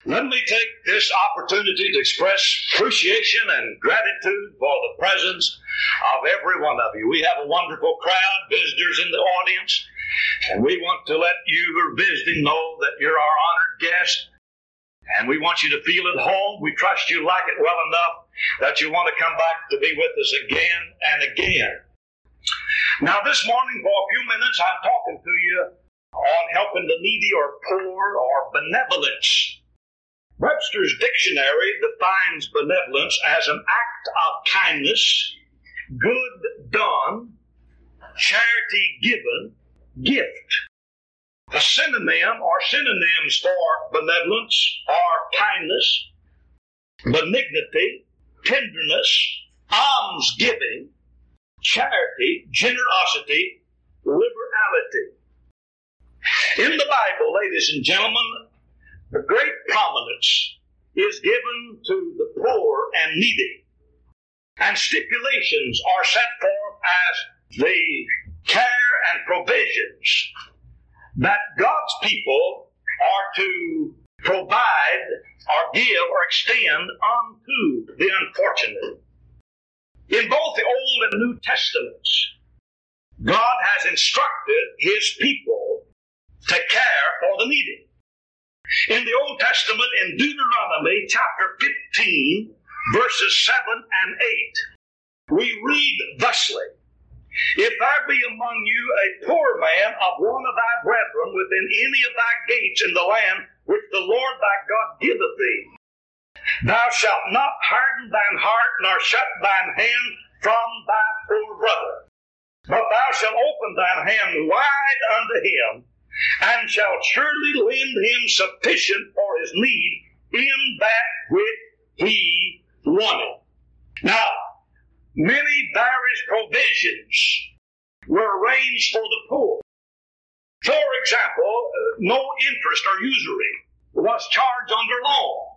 Let me take this opportunity to express appreciation and gratitude for the presence of every one of you. We have a wonderful crowd, visitors in the audience, and we want to let you who are visiting know that you're our honored guest, and we want you to feel at home. We trust you like it well enough that you want to come back to be with us again and again. Now, this morning, for a few minutes, I'm talking to you on helping the needy or poor or benevolence. Webster's dictionary defines benevolence as an act of kindness, good done, charity given, gift. The synonym or synonyms for benevolence are kindness, benignity, tenderness, almsgiving, charity, generosity, liberality. In the Bible, ladies and gentlemen, a great prominence is given to the poor and needy, and stipulations are set forth as the care and provisions that God's people are to provide or give or extend unto the unfortunate. In both the Old and New Testaments, God has instructed His people to care for the needy. In the Old Testament, in Deuteronomy chapter 15, verses 7 and 8, we read thusly, "If there be among you a poor man of one of thy brethren within any of thy gates in the land which the Lord thy God giveth thee, thou shalt not harden thine heart nor shut thine hand from thy poor brother, but thou shalt open thine hand wide unto him, and shalt surely lend him sufficient for his need in that which he wanted." Now, many various provisions were arranged for the poor. For example, no interest or usury was charged under law.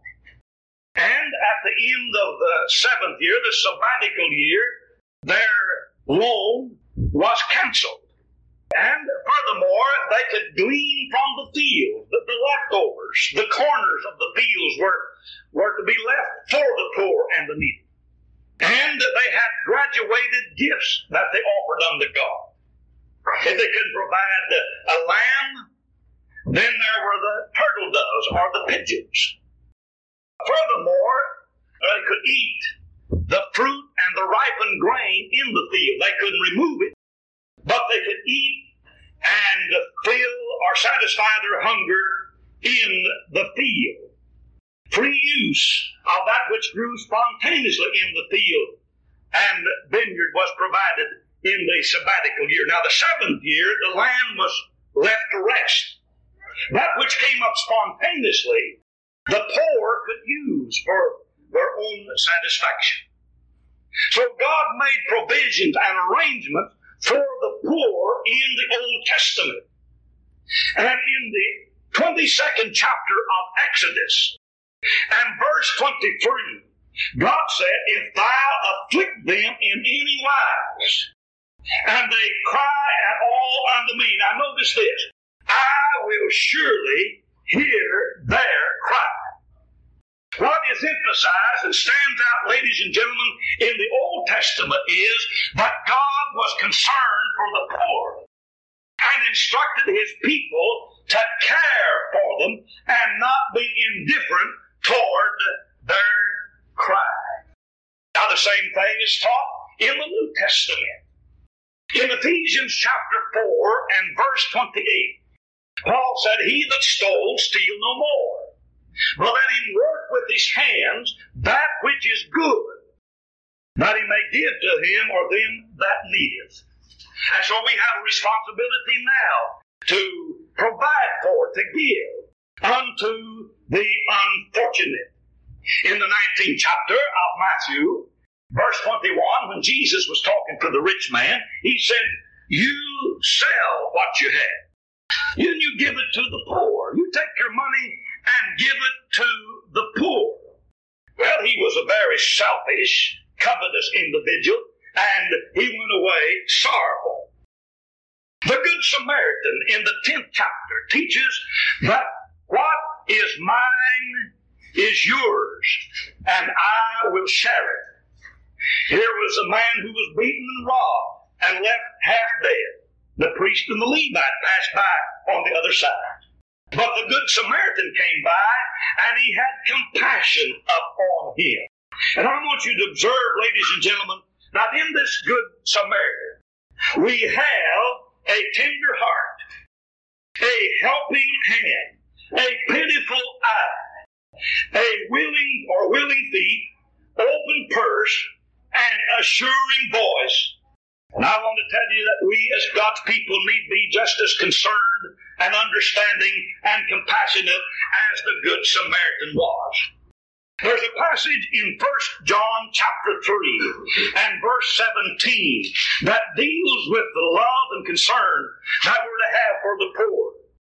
And at the end of the 7th year, the sabbatical year, their loan was canceled. And furthermore, they could glean from the field, the leftovers, the corners of the fields were to be left for the poor and the needy. And they had graduated gifts that they offered unto God. If they could provide a lamb, then there were the turtle doves or the pigeons. Furthermore, they could eat the fruit and the ripened grain in the field. They couldn't remove it, but they could eat and fill or satisfy their hunger in the field. Free use of that which grew spontaneously in the field and vineyard was provided in the sabbatical year. Now, the 7th year, the land was left to rest. That which came up spontaneously, the poor could use for their own satisfaction. So God made provisions and arrangements for the poor in the Old Testament. And in the 22nd chapter of Exodus and verse 23, God said, "If thou afflict them in any wise, and they cry at all unto me." Now notice this, "I will surely hear their cry." What is emphasized and stands out, ladies and gentlemen, in the Old Testament is that God was concerned for the poor and instructed His people to care for them and not be indifferent toward their cry. Now the same thing is taught in the New Testament. In Ephesians chapter 4 and verse 28, Paul said, "He that stole, steal no more, but let him work with his hands that which is good, that he may give to him or them that needeth." And so we have a responsibility now to provide for, to give unto the unfortunate. In the 19th chapter of Matthew, verse 21, when Jesus was talking to the rich man, He said, "You sell what you have. You give it to the poor. You take your money and give it to the poor." Well, he was a very selfish, covetous individual, and he went away sorrowful. The Good Samaritan in the 10th chapter teaches that what is mine is yours, and I will share it. Here was a man who was beaten and robbed and left half dead. The priest and the Levite passed by on the other side. But the Good Samaritan came by, and he had compassion upon him. And I want you to observe, ladies and gentlemen, that in this Good Samaritan, we have a tender heart, a helping hand, a pitiful eye, a willing feet, open purse, and assuring voice. And I want to tell you that we as God's people need to be just as concerned and understanding and compassionate as the Good Samaritan was. There's a passage in 1 John chapter 3 and verse 17 that deals with the love and concern that we're to have for the poor.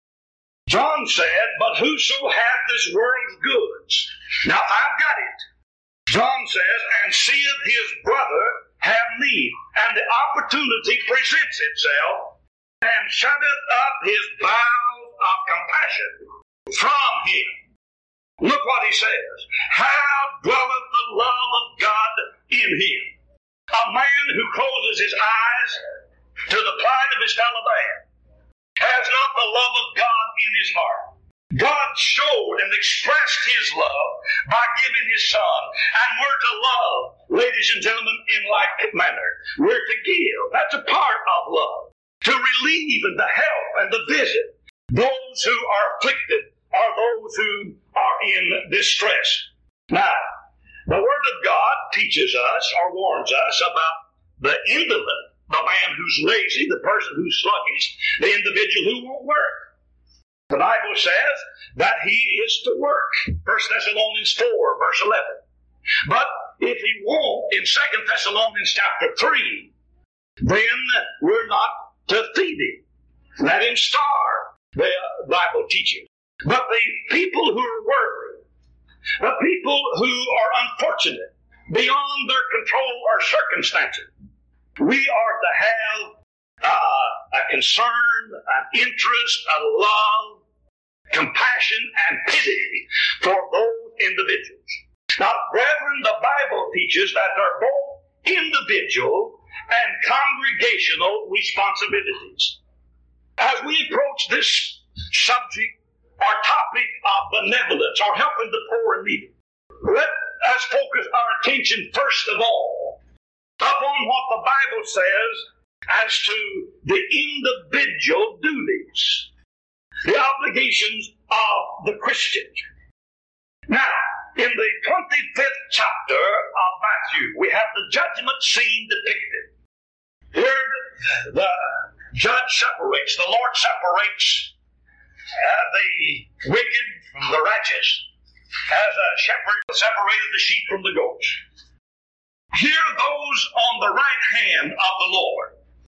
John said, "But whoso hath this world's goods." Now I've got it. John says, "and seeth his brother have need, and the opportunity presents itself, and shutteth up his bowels of compassion from him." Look what he says. "How dwelleth the love of God in him?" A man who closes his eyes to the plight of his fellow man has not the love of God in his heart. God showed and expressed his love by giving his Son. And we're to love, ladies and gentlemen, in like manner. We're to give. That's a part of love. To relieve and to help and to visit those who are afflicted or those who are in distress. Now, the Word of God teaches us or warns us about the invalid, the man who's lazy, the person who's sluggish, the individual who won't work. The Bible says that he is to work. 1 Thessalonians 4, verse 11. But if he won't, in 2 Thessalonians chapter 3, then we're not to feed him. Let him starve, the Bible teaches. But the people who are worthy, the people who are unfortunate, beyond their control or circumstances, we are to have a concern, an interest, a love, compassion, and pity for those individuals. Now, brethren, the Bible teaches that there are both individual and congregational responsibilities. As we approach this subject or topic of benevolence or helping the poor and needy, let us focus our attention first of all upon what the Bible says as to the individual duties, the obligations of the Christian. Now, in the 25th chapter of Matthew, we have the judgment scene depicted. Here the judge separates, the Lord separates the wicked from the righteous, as a shepherd separated the sheep from the goats. Here those on the right hand of the Lord.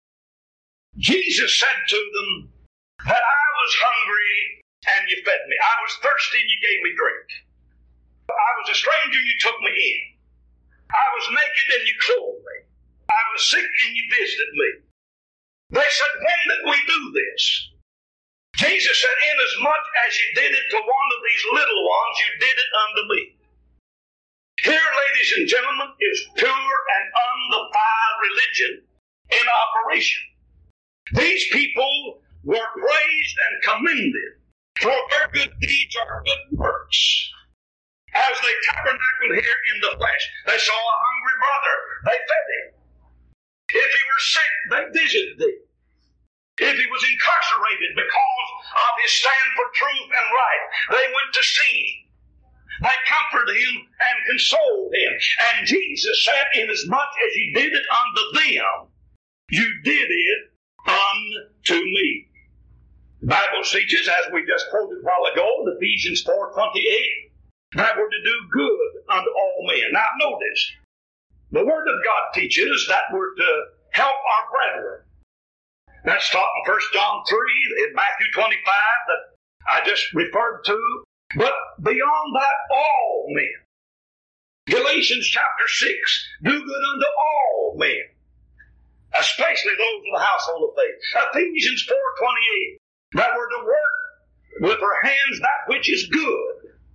Jesus said to them that I was hungry and you fed me. I was thirsty and you gave me drink. I was a stranger and you took me in. I was naked and you clothed me. I was sick and you visited me. They said, when did we do this? Jesus said, inasmuch as you did it to one of these little ones, you did it unto me. Here, ladies and gentlemen, is pure and undefiled religion in operation. These people were praised and commended for their good deeds or good works. As they tabernacled here in the flesh, they saw a hungry brother, they fed him. If he were sick, they visited him. If he was incarcerated because of his stand for truth and right, they went to see him. They comforted him and consoled him. And Jesus said, inasmuch as you did it unto them, you did it unto me. The Bible teaches, as we just quoted a while ago, in Ephesians 4:28, that we're to do good unto all men. Now notice, the Word of God teaches that we're to help our brethren. That's taught in 1 John 3, in Matthew 25, that I just referred to. But beyond that, all men. Galatians chapter 6, do good unto all men, especially those of the household of faith. Ephesians 4:28, that we're to work with our hands that which is good,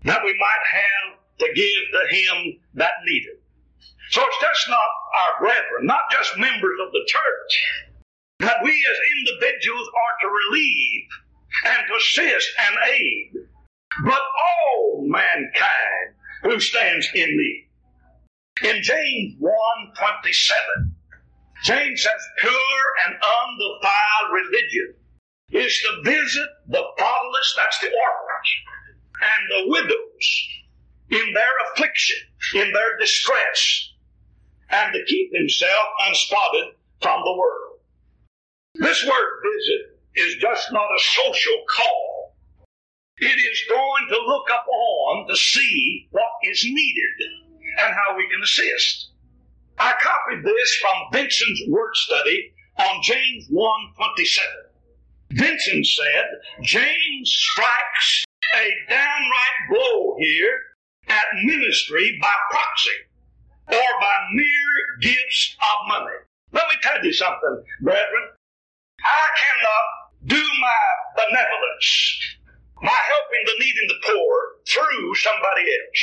that we might have to give to him that needed. So it's just not our brethren, not just members of the church, that we as individuals are to relieve and to assist and aid, but all mankind who stands in need. In James 1:27, James says, pure and undefiled religion is to visit the fatherless, that's the orphans, and the widows in their affliction, in their distress, and to keep himself unspotted from the world. This word visit is just not a social call. It is going to look up on to see what is needed and how we can assist. I copied this from Vincent's word study on James 1:27. Vincent said, James strikes a downright blow here at ministry by proxy or by mere gifts of money. Let me tell you something, brethren. I cannot do my benevolence, my helping the needy and the poor, through somebody else.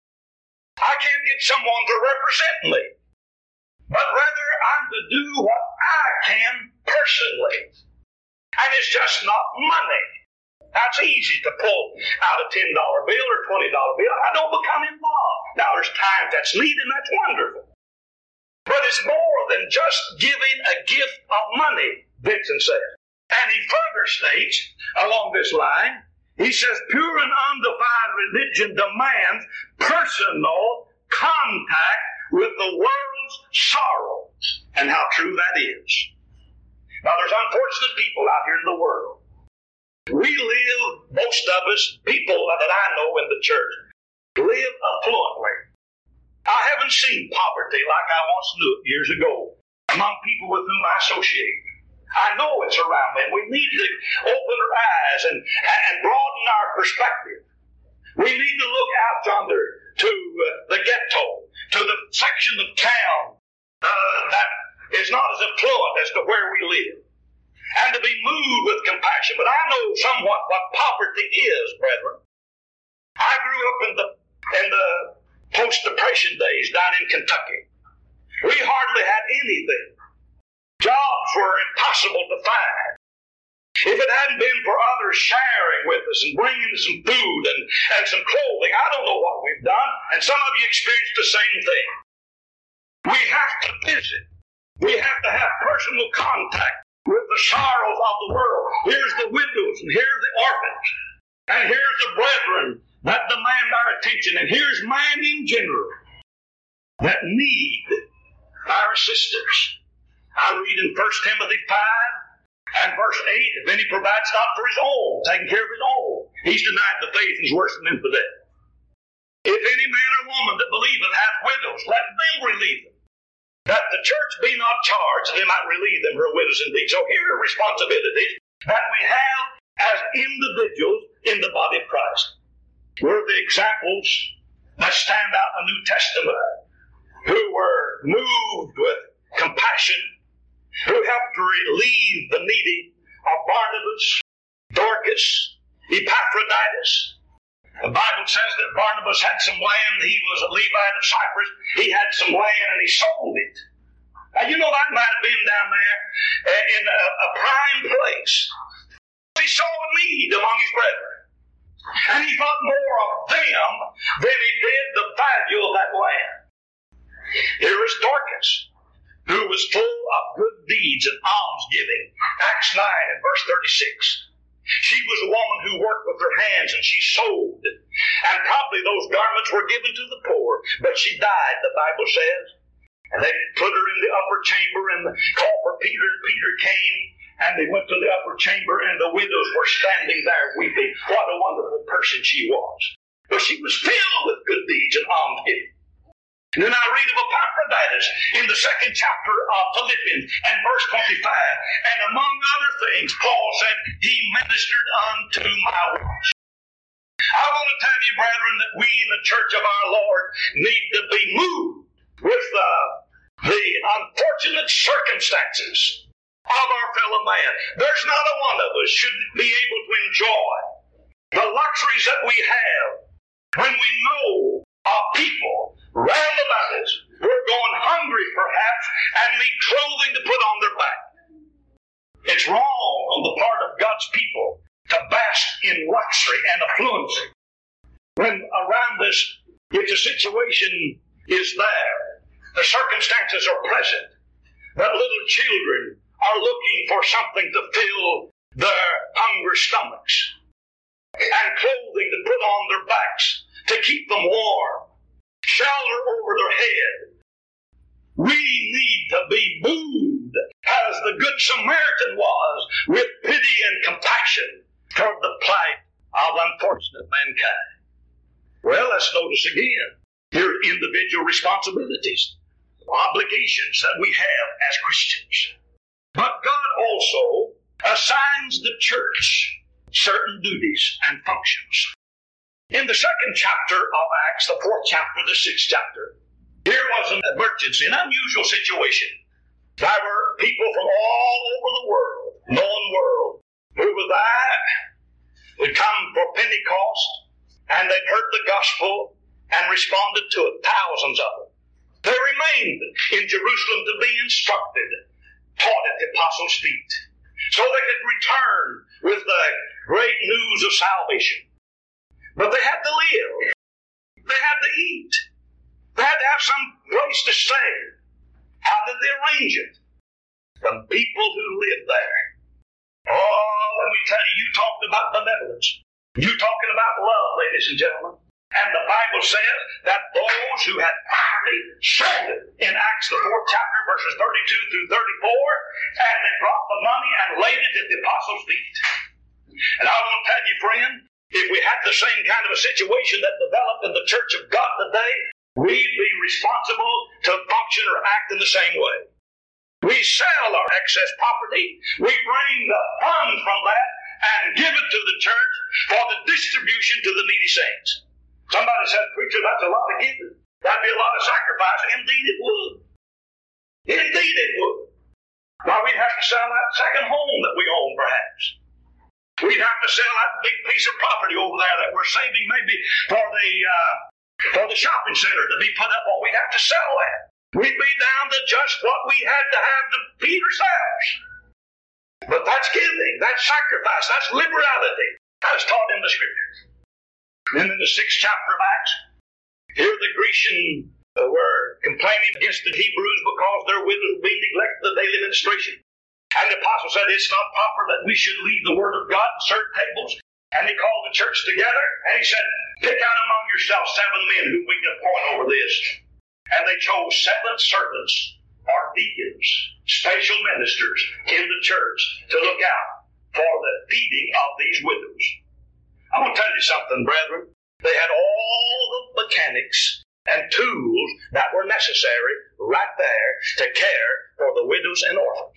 I can't get someone to represent me, but rather I'm to do what I can personally. And it's just not money. Now, it's easy to pull out a $10 bill or $20 bill. I don't become involved. Now, there's times that's needed, and that's wonderful. But it's more than just giving a gift of money, Vincent says. And he further states, along this line, he says, pure and undefiled religion demands personal contact with the world's sorrows. And how true that is. Now, there's unfortunate people out here in the world. We live, most of us, people that I know in the church, live affluently. I haven't seen poverty like I once knew it years ago among people with whom I associate. I know it's around me, and we need to open our eyes and broaden our perspective. We need to look out yonder to the ghetto, to the section of town that is not as affluent as to where we live, and to be moved with compassion. But I know somewhat what poverty is, brethren. I grew up in the post-Depression days down in Kentucky. We hardly had anything. Jobs were impossible to find. If it hadn't been for others sharing with us and bringing some food and some clothing, I don't know what we've done, and some of you experienced the same thing. We have to visit. We have to have personal contact with the sorrows of the world. Here's the widows, and here's the orphans, and here's the brethren that demand our attention, and here's man in general that need our assistance. I read in 1 Timothy 5 and verse 8, if any provides not for his own, taking care of his own, he's denied the faith and is worse than infidel. If any man or woman that believeth hath widows, let them relieve them, that the church be not charged, that they might relieve them who are widows indeed. So here are responsibilities that we have as individuals in the body of Christ. We're the examples that stand out in the New Testament, who were moved with compassion, who helped to relieve the needy, of Barnabas, Dorcas, Epaphroditus. The Bible says that Barnabas had some land. He was a Levite of Cyprus. He had some land and he sold it. Now, you know, that might have been down there in a prime place. He saw a need among his brethren. And he thought more of them than he did the value of that land. Here is Dorcas, who was full of good deeds and almsgiving. Acts 9 and verse 36. She was a woman who worked with her hands and she sewed. And probably those garments were given to the poor. But she died, the Bible says. And they put her in the upper chamber and called for Peter. And Peter came and they went to the upper chamber and the widows were standing there weeping. What a wonderful person she was. But she was filled with good deeds and almsgiving. And then I read of Epaphroditus in the 2nd chapter of Philippians and verse 25. And among other things, Paul said, he ministered unto my wants. I want to tell you, brethren, that we in the church of our Lord need to be moved with the unfortunate circumstances of our fellow man. There's not a one of us should be able to enjoy the luxuries that we have When we know of people round about us who are going hungry perhaps and need clothing to put on their back. It's wrong on the part of God's people to bask in luxury and affluency. When around us, if the situation is there, the circumstances are present, that little children are looking for something to fill their hungry stomachs and clothing to put on their backs to keep them warm, shelter over their head. We need to be moved as the Good Samaritan was with pity and compassion toward the plight of unfortunate mankind. Well, let's notice again, here are individual responsibilities, obligations that we have as Christians. But God also assigns the church certain duties and functions. In the second chapter of Acts, the fourth chapter, the sixth chapter, here was an emergency, an unusual situation. There were people from all over the world, known world, who were there, had come for Pentecost, and they'd heard the gospel and responded to it, thousands of them. They remained in Jerusalem to be instructed, taught at the apostles' feet, so they could return with the great news of salvation. But they had to live. They had to eat. They had to have some place to stay. How did they arrange it? The people who lived there. Oh, let me tell you, you talked about benevolence. You talking about love, ladies and gentlemen. And the Bible says that those who had property sold it in Acts, the 4th chapter, verses 32 through 34, and they brought the money and laid it at the apostles' feet. And I want to tell you, friend, if we had the same kind of a situation that developed in the church of God today, we'd be responsible to function or act in the same way. We sell our excess property, we bring the funds from that and give it to the church for the distribution to the needy saints. Somebody says, preacher, that's a lot of giving. That'd be a lot of sacrifice. Indeed it would. Indeed it would. Now we'd have to sell that second home that we own, perhaps. We'd have to sell that big piece of property over there that we're saving maybe for the shopping center to be put up on. We'd have to sell that. We'd be down to just what we had to have to feed ourselves. But that's giving, that's sacrifice, that's liberality, as taught in the Scriptures. Then in the 6th chapter of Acts, here the Grecians were complaining against the Hebrews because their widows were being neglected the daily ministration. And the apostle said, it's not proper that we should leave the word of God and serve tables. And he called the church together, and he said, pick out among yourselves 7 men whom we can appoint over this. And they chose 7 servants or deacons, special ministers in the church to look out for the feeding of these widows. I want to tell you something, brethren. They had all the mechanics and tools that were necessary right there to care for the widows and orphans.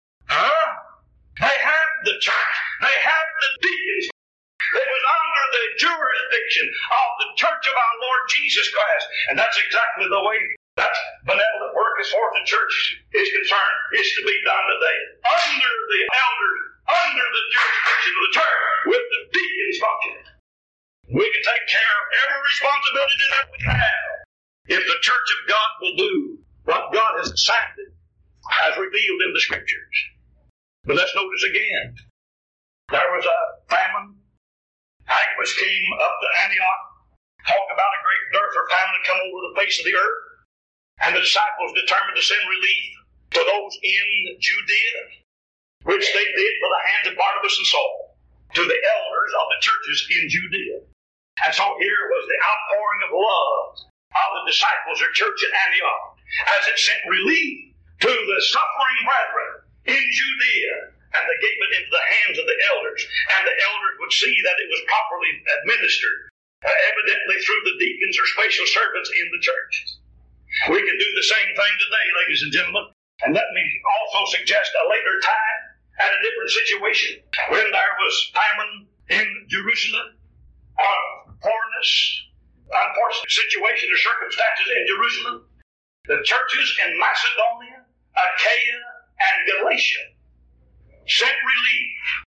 They had the church. They had the deacons. It was under the jurisdiction of the church of our Lord Jesus Christ. And that's exactly the way that benevolent work as far as the church is concerned is to be done today. Under the elders, under the jurisdiction of the church, with the deacons functioning. We can take care of every responsibility that we have if the church of God will do what God has assigned it as revealed in the Scriptures. But let's notice again, there was a famine. Agabus came up to Antioch, talked about a great dearth or famine to come over the face of the earth, and the disciples determined to send relief to those in Judea, which they did by the hands of Barnabas and Saul, to the elders of the churches in Judea. And so here was the outpouring of love of the disciples or church at Antioch, as it sent relief to the suffering brethren in Judea, and they gave it into the hands of the elders, and the elders would see that it was properly administered, evidently through the deacons or special servants in the church. We can do the same thing today, ladies and gentlemen, and let me also suggest a later time and a different situation when there was famine in Jerusalem, poorness, unfortunate situations or circumstances in Jerusalem. The churches in Macedonia, Achaia, and Galatia sent relief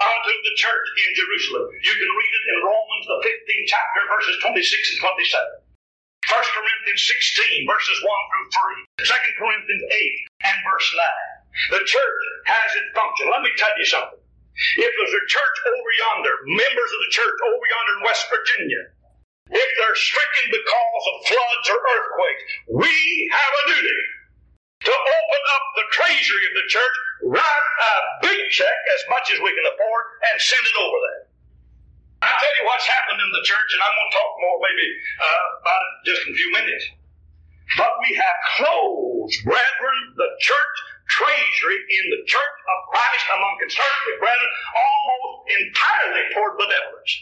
unto the church in Jerusalem. You can read it in Romans, the 15th chapter, verses 26 and 27. 1 Corinthians 16, verses 1 through 3. 2 Corinthians 8 and verse 9. The church has its function. Let me tell you something. If there's a church over yonder, members of the church over yonder in West Virginia, if they're stricken because of floods or earthquakes, we have a duty to open up the treasury of the church, write a big check, as much as we can afford, and send it over there. I'll tell you what's happened in the church, and I'm going to talk more maybe about it just in a few minutes. But we have closed, brethren, the church treasury in the church of Christ among conservative brethren almost entirely toward benevolence.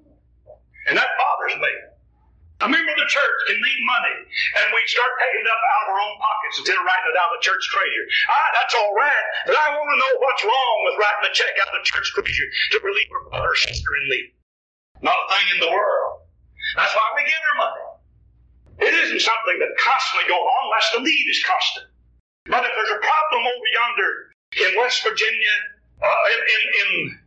And that bothers me. A member of the church can need money, and we start taking it up out of our own pockets instead of writing it out of the church treasury. That's all right, but I want to know what's wrong with writing a check out of the church treasury to relieve a brother or sister in need. Not a thing in the world. That's why we give our money. It isn't something that constantly goes on unless the need is constant. But if there's a problem over yonder in West Virginia, in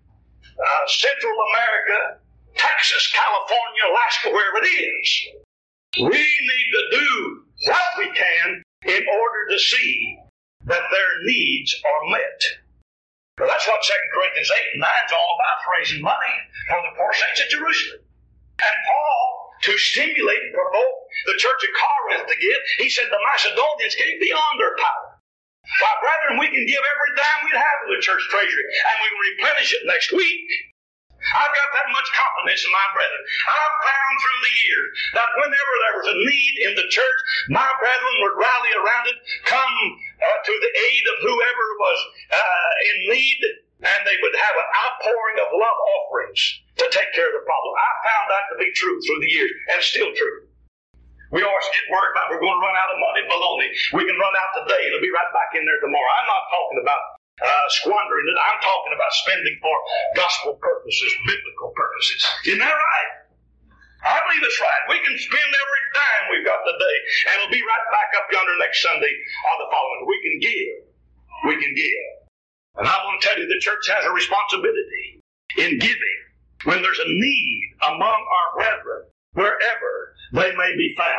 Central America, Texas, California, Alaska, wherever it is, we need to do what we can in order to see that their needs are met. Well, that's what 2 Corinthians 8 and 9 is all about, raising money for the poor saints at Jerusalem. And Paul, to stimulate and provoke the church of Corinth to give, he said the Macedonians gave beyond their power. Why, brethren, we can give every dime we have in the church treasury, and we can replenish it next week. I've got that much confidence in my brethren. I've found through the years that whenever there was a need in the church, my brethren would rally around it, come to the aid of whoever was in need, and they would have an outpouring of love offerings to take care of the problem. I found that to be true through the years, and it's still true. We always get worried about we're going to run out of money. Baloney. We can run out today, and it'll be right back in there tomorrow. I'm not talking about squandering it. I'm talking about spending for gospel purposes, biblical purposes. Isn't that right? I believe it's right. We can spend every dime we've got today, and it'll be right back up yonder next Sunday or the following. We can give. We can give. And I want to tell you, the church has a responsibility in giving when there's a need among our brethren, wherever they may be found.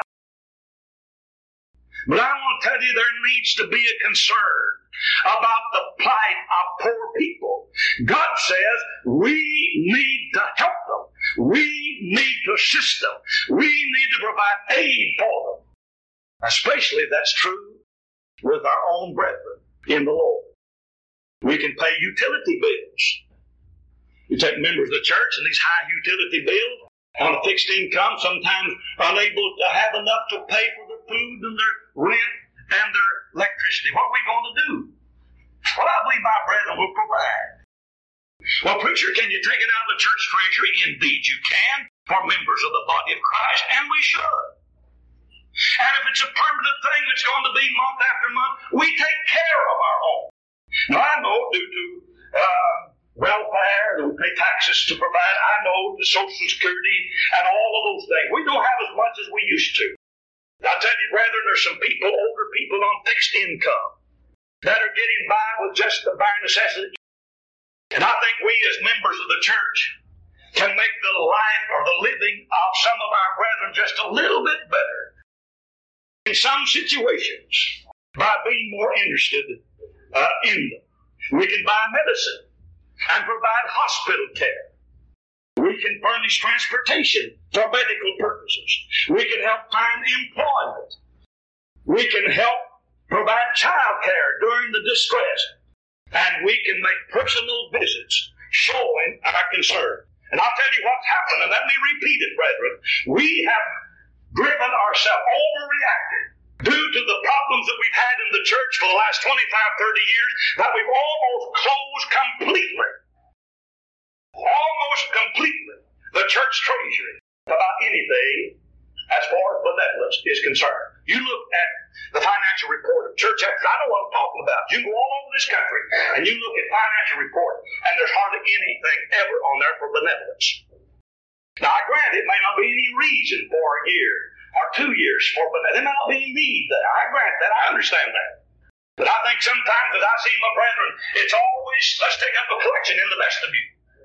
But I want to tell you, there needs to be a concern about the plight of poor people. God says we need to help them. We need to assist them. We need to provide aid for them. Especially if that's true with our own brethren in the Lord. We can pay utility bills. You take members of the church and these high utility bills on a fixed income, sometimes unable to have enough to pay for their food and their rent and their electricity. What are we going to do? Well, I believe my brethren will provide. Well, preacher, can you take it out of the church treasury? Indeed you can, for members of the body of Christ, and we should. And if it's a permanent thing that's going to be month after month, we take care of our own. Now, I know due to welfare, that we pay taxes to provide, I know the Social Security and all of those things. We don't have as much as we used to. I tell you, brethren, there's some people, older people on fixed income that are getting by with just the bare necessity. And I think we as members of the church can make the life or the living of some of our brethren just a little bit better in some situations by being more interested in them. We can buy medicine and provide hospital care. We can furnish transportation for medical purposes. We can help find employment. We can help provide child care during the distress. And we can make personal visits showing our concern. And I'll tell you what's happened, and let me repeat it, brethren. We have driven ourselves, overreacted, due to the problems that we've had in the church for the last 25, 30 years, that we've almost closed completely the church treasury about anything as far as benevolence is concerned. You look at the financial report of church actors. I know what I'm talking about. You go all over this country and you look at financial reports, and there's hardly anything ever on there for benevolence. Now, I grant it may not be any reason for a year or 2 years for benevolence. There may not be any need there. I grant that. I understand that. But I think sometimes as I see my brethren, it's always, let's take up a collection in the vestibule.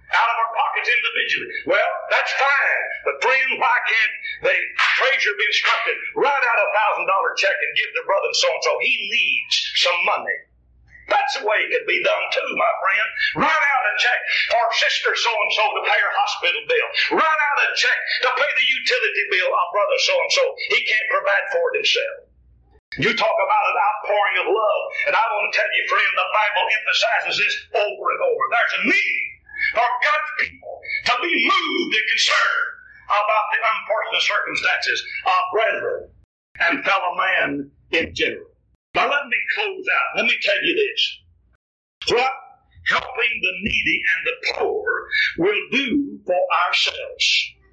out of our pockets individually. Well, that's fine. But friend, why can't the treasurer be instructed, write out $1,000 check and give to brother so-and-so? He needs some money. That's the way it could be done too, my friend. Write out a check for sister so-and-so to pay her hospital bill. Write out a check to pay the utility bill of brother so-and-so. He can't provide for it himself. You talk about an outpouring of love, and I want to tell you, friend, the Bible emphasizes this over and over. There's a need for God's people to be moved and concerned about the unfortunate circumstances of brethren and fellow man in general. Now let me close out. Let me tell you this. What helping the needy and the poor will do for ourselves.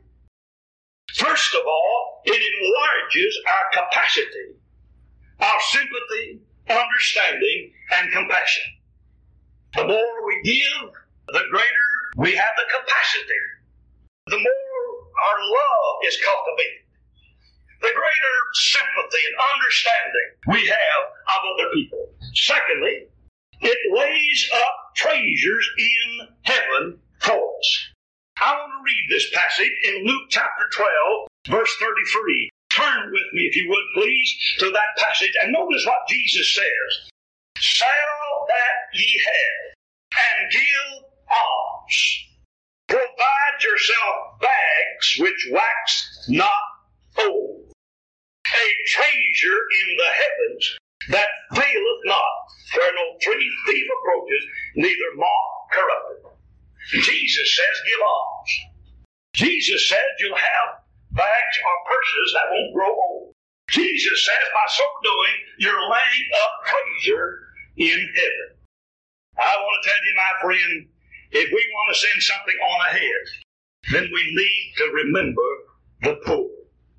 First of all, it enlarges our capacity of sympathy, understanding, and compassion. The more we give, the greater we have the capacity. The more our love is cultivated, the greater sympathy and understanding we have of other people. Secondly, it lays up treasures in heaven for us. I want to read this passage in Luke chapter 12, verse 33. Turn with me, if you would, please, to that passage and notice what Jesus says. Sell that ye have and give alms. Provide yourself bags which wax not old, a treasure in the heavens that faileth not, where no thief approaches, neither moth corrupteth. Jesus says, give alms. Jesus says you'll have bags or purses that won't grow old. Jesus says by so doing, you're laying up treasure in heaven. I want to tell you, my friend, if we want to send something on ahead, then we need to remember the poor.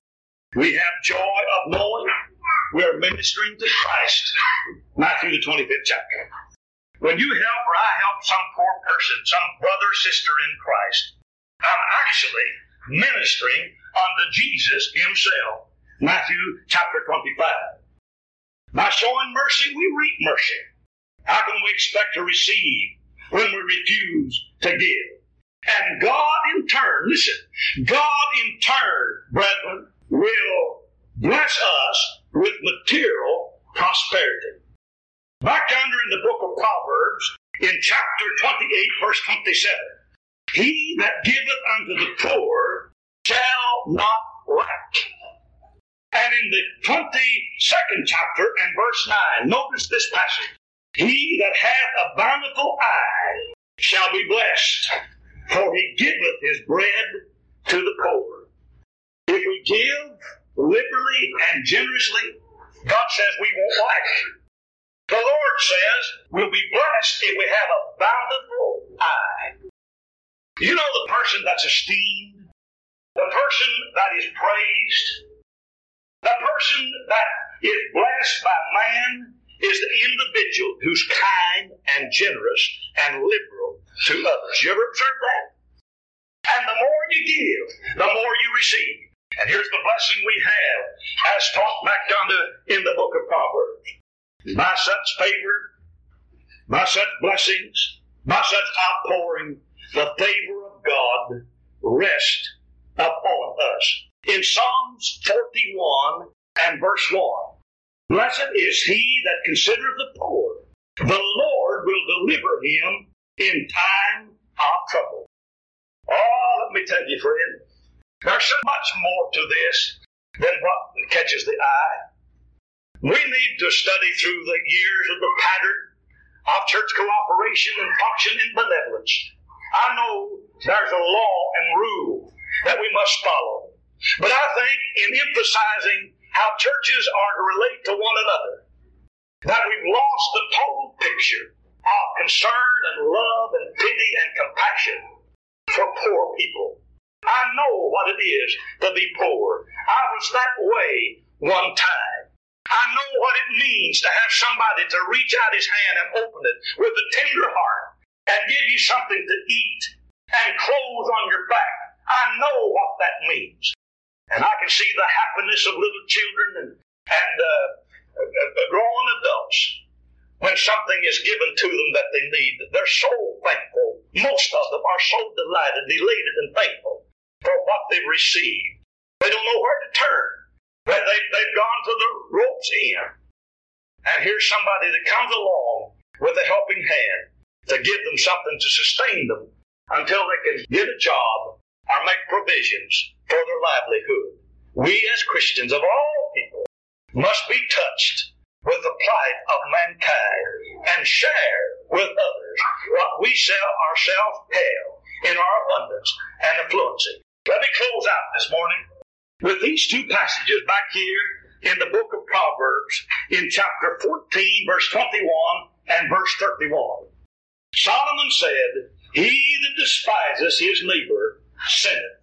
We have joy of knowing we're ministering to Christ. Matthew the 25th chapter. When you help or I help some poor person, some brother or sister in Christ, I'm actually ministering unto Jesus himself. Matthew chapter 25. By showing mercy, we reap mercy. How can we expect to receive when we refuse to give? And God in turn, listen, God in turn, brethren, will bless us with material prosperity. Back yonder in the book of Proverbs, in chapter 28, verse 27, he that giveth unto the poor shall not lack. And in the 22nd chapter and verse 9, notice this passage. He that hath a bountiful eye shall be blessed, for he giveth his bread to the poor. If we give liberally and generously, God says we won't lack. The Lord says we'll be blessed if we have a bountiful eye. You know the person that's esteemed, the person that is praised, the person that is blessed by man is the individual who's kind and generous and liberal to others. You ever observe that? And the more you give, the more you receive. And here's the blessing we have as taught back yonder in the book of Proverbs. By such favor, by such blessings, by such outpouring, the favor of God rests upon us. In Psalms 41 and verse 1, blessed is he that considereth the poor. The Lord will deliver him in time of trouble. Oh, let me tell you, friend, there's so much more to this than what catches the eye. We need to study through the years of the pattern of church cooperation and function in benevolence. I know there's a law and rule that we must follow. But I think in emphasizing how churches are to relate to one another, that we've lost the total picture of concern and love and pity and compassion for poor people. I know what it is to be poor. I was that way one time. I know what it means to have somebody to reach out his hand and open it with a tender heart and give you something to eat and clothes on your back. I know what that means. And I can see the happiness of little children and grown adults when something is given to them that they need, they're so thankful. Most of them are so delighted, elated, and thankful for what they've received. They don't know where to turn. They've gone to the rope's end. And here's somebody that comes along with a helping hand to give them something to sustain them until they can get a job or make provisions for their livelihood. We as Christians of all people must be touched with the plight of mankind and share with others what we ourselves have in our abundance and affluency. Let me close out this morning with these two passages back here in the book of Proverbs in chapter 14, verse 21 and verse 31. Solomon said, "He that despiseth his neighbor sinneth,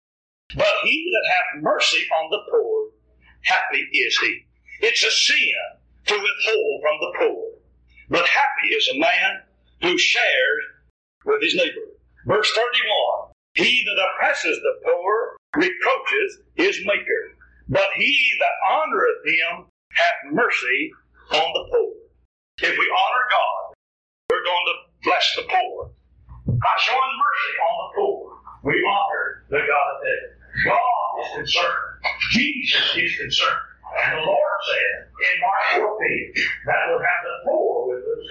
but he that hath mercy on the poor, happy is he." It's a sin to withhold from the poor, but happy is a man who shares with his neighbor. Verse 31, "He that oppresses the poor reproaches his maker, but he that honoreth him hath mercy on the poor." If we honor God, we're going to bless the poor. By showing mercy on the poor, we honor the God of heaven. God is concerned. Jesus is concerned. And the Lord said in Mark 14 that we'll have the poor with us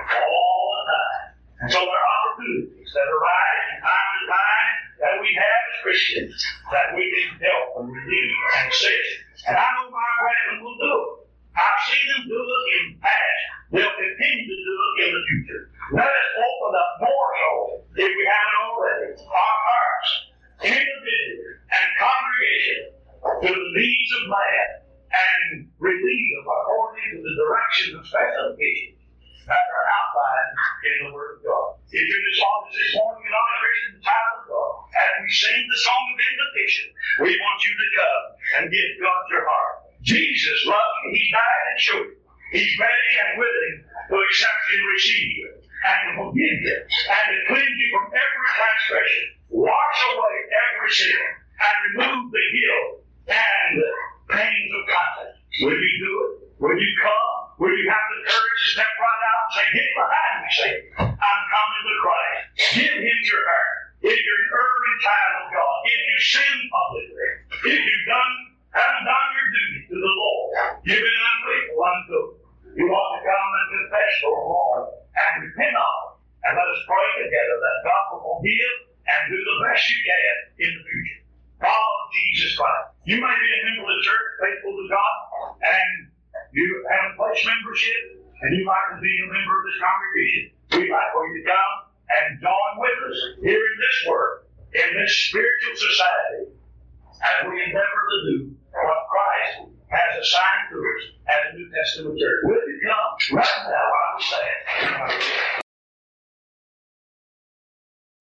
all the time. And so there are opportunities that arise from time to time that we have as Christians that we can help and redeem and assist. And I know my brethren will do it. I've seen them do it in the past. They'll continue to do it in the future. Let us open up more so, if we haven't already, our hearts, individually and congregation, to the needs of man and relieve them according to the directions and specifications that are outlined in the Word of God. If you're in this office this morning, you're not a Christian, the child of God, as we sing the song of invitation, we want you to come and give God your heart. Jesus loves you. He died and showed you. He's ready and willing to accept and receive you, and to forgive you, and to cleanse you from every transgression, wash away every sin, and remove the guilt and the pains of conscience. Will you do it? Will you come? Will you have the courage to step right out and say, "Get behind me, Satan. I'm coming to Christ." Give him your heart. If you're an early child of God, if you sin publicly, if you haven't done your duty to the Lord, you've been unfaithful unto him, you ought to come and confess your wrong and repent of it. And let us pray together that God will forgive and do the best you can in the future. Follow Jesus Christ. You may be a member of the church, faithful to God, and you haven't placed membership, and you like to be a member of this congregation. We'd like for you to come and join with us here in this work, in this spiritual society, as we endeavor to do what Christ has assigned to us as a New Testament church. Will you come right now while we stand?